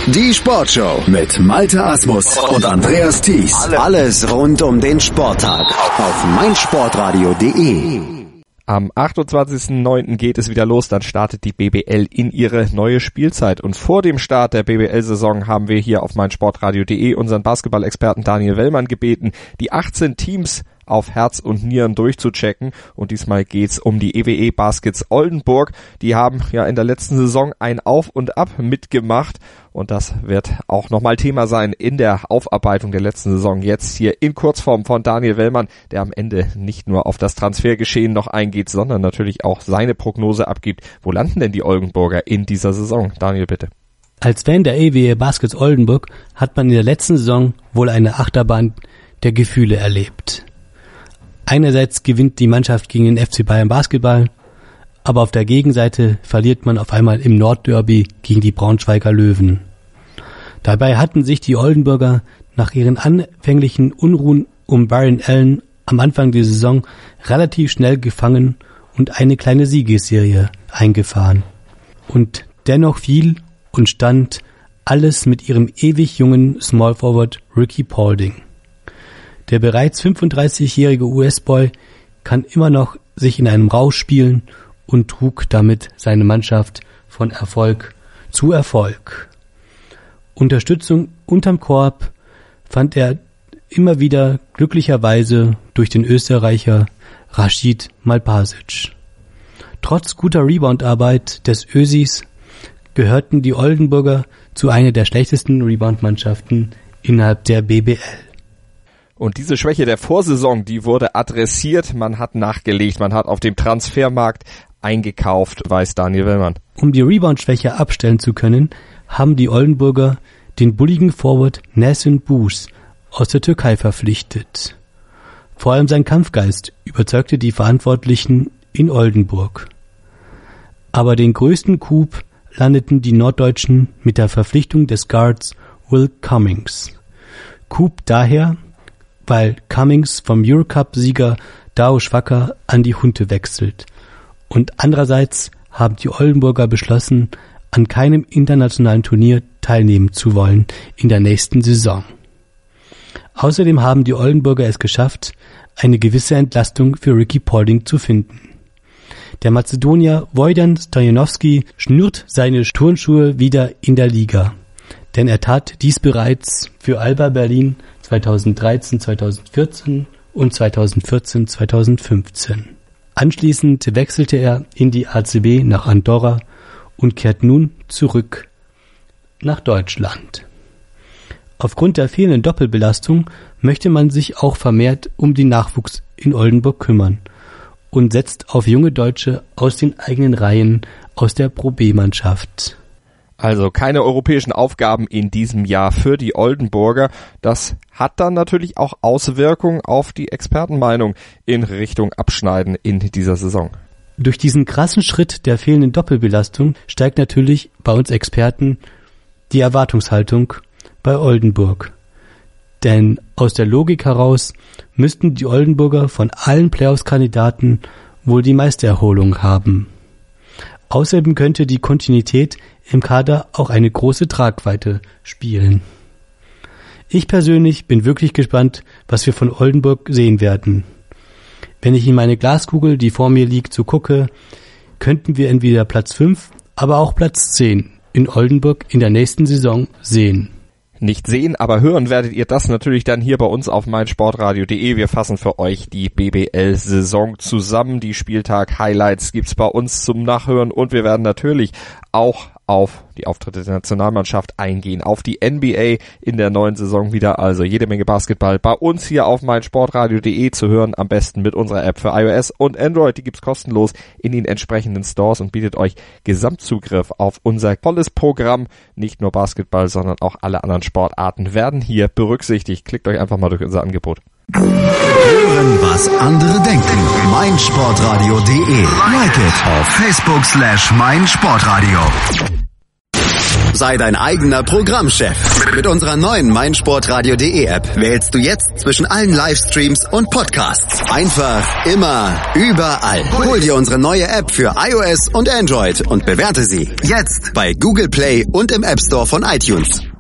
Die Sportshow mit Malte Asmus und Andreas Thies. Alles rund um den Sporttag auf meinsportradio.de. Am 28.09. geht es wieder los, dann startet die BBL in ihre neue Spielzeit. Und vor dem Start der BBL-Saison haben wir hier auf meinsportradio.de unseren Basketball-Experten Daniel Wellmann gebeten, die 18 Teams auf Herz und Nieren durchzuchecken. Und diesmal geht's um die EWE Baskets Oldenburg. Die haben ja in der letzten Saison ein Auf und Ab mitgemacht. Und das wird auch nochmal Thema sein in der Aufarbeitung der letzten Saison. Jetzt hier in Kurzform von Daniel Wellmann, der am Ende nicht nur auf das Transfergeschehen noch eingeht, sondern natürlich auch seine Prognose abgibt. Wo landen denn die Oldenburger in dieser Saison? Daniel, bitte. Als Fan der EWE Baskets Oldenburg hat man in der letzten Saison wohl eine Achterbahn der Gefühle erlebt. Einerseits gewinnt die Mannschaft gegen den FC Bayern Basketball, aber auf der Gegenseite verliert man auf einmal im Nordderby gegen die Braunschweiger Löwen. Dabei hatten sich die Oldenburger nach ihren anfänglichen Unruhen um Byron Allen am Anfang der Saison relativ schnell gefangen und eine kleine Siegesserie eingefahren. Und dennoch fiel und stand alles mit ihrem ewig jungen Small Forward Ricky Paulding. Der bereits 35-jährige US-Boy kann immer noch sich in einem Rausch spielen und trug damit seine Mannschaft von Erfolg zu Erfolg. Unterstützung unterm Korb fand er immer wieder glücklicherweise durch den Österreicher Rashid Malpasic. Trotz guter Reboundarbeit des Ösis gehörten die Oldenburger zu einer der schlechtesten Reboundmannschaften innerhalb der BBL. Und diese Schwäche der Vorsaison, die wurde adressiert, man hat nachgelegt, man hat auf dem Transfermarkt eingekauft, weiß Daniel Wellmann. Um die Rebound-Schwäche abstellen zu können, haben die Oldenburger den bulligen Forward Nesrin Buz aus der Türkei verpflichtet. Vor allem sein Kampfgeist überzeugte die Verantwortlichen in Oldenburg. Aber den größten Coup landeten die Norddeutschen mit der Verpflichtung des Guards Will Cummings. Coup daher, weil Cummings vom Eurocup-Sieger Dao Schwacker an die Hunte wechselt. Und andererseits haben die Oldenburger beschlossen, an keinem internationalen Turnier teilnehmen zu wollen in der nächsten Saison. Außerdem haben die Oldenburger es geschafft, eine gewisse Entlastung für Ricky Paulding zu finden. Der Mazedonier Wojdan Stojanowski schnürt seine Turnschuhe wieder in der Liga, denn er tat dies bereits für Alba Berlin 2013, 2014 und 2014, 2015. Anschließend wechselte er in die ACB nach Andorra und kehrt nun zurück nach Deutschland. Aufgrund der fehlenden Doppelbelastung möchte man sich auch vermehrt um den Nachwuchs in Oldenburg kümmern und setzt auf junge Deutsche aus den eigenen Reihen aus der Pro B-Mannschaft. Also keine europäischen Aufgaben in diesem Jahr für die Oldenburger. Das hat dann natürlich auch Auswirkungen auf die Expertenmeinung in Richtung Abschneiden in dieser Saison. Durch diesen krassen Schritt der fehlenden Doppelbelastung steigt natürlich bei uns Experten die Erwartungshaltung bei Oldenburg. Denn aus der Logik heraus müssten die Oldenburger von allen Playoffs-Kandidaten wohl die meiste Erholung haben. Außerdem könnte die Kontinuität im Kader auch eine große Tragweite spielen. Ich persönlich bin wirklich gespannt, was wir von Oldenburg sehen werden. Wenn ich in meine Glaskugel, die vor mir liegt, so gucke, könnten wir entweder Platz 5, aber auch Platz 10 in Oldenburg in der nächsten Saison sehen. Nicht sehen, aber hören werdet ihr das natürlich dann hier bei uns auf meinsportradio.de. Wir fassen für euch die BBL-Saison zusammen. Die Spieltag-Highlights gibt's bei uns zum Nachhören und wir werden natürlich auch auf die Auftritte der Nationalmannschaft eingehen, auf die NBA in der neuen Saison wieder, also jede Menge Basketball bei uns hier auf meinsportradio.de zu hören, am besten mit unserer App für iOS und Android, die gibt's kostenlos in den entsprechenden Stores und bietet euch Gesamtzugriff auf unser tolles Programm, nicht nur Basketball, sondern auch alle anderen Sportarten werden hier berücksichtigt. Klickt euch einfach mal durch unser Angebot. Hören, was andere denken. meinsportradio.de. Like it auf Facebook/meinsportradio. Sei dein eigener Programmchef. Mit unserer neuen meinsportradio.de App wählst du jetzt zwischen allen Livestreams und Podcasts. Einfach, immer, überall. Hol dir unsere neue App für iOS und Android und bewerte sie jetzt bei Google Play und im App Store von iTunes.